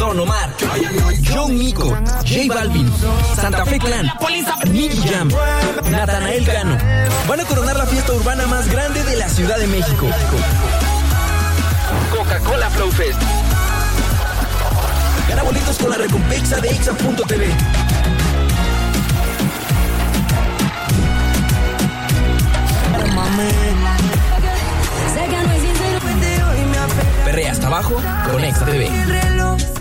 Don Omar, John Mico, J Balvin, Santa Fe Clan, Nicky Jam, Natanael Cano. Van a coronar la fiesta urbana más grande de la Ciudad de México. Coca-Cola Flow Fest. Gana boletos con la recompensa de Exa.tv. Perrea hasta abajo con Exa TV.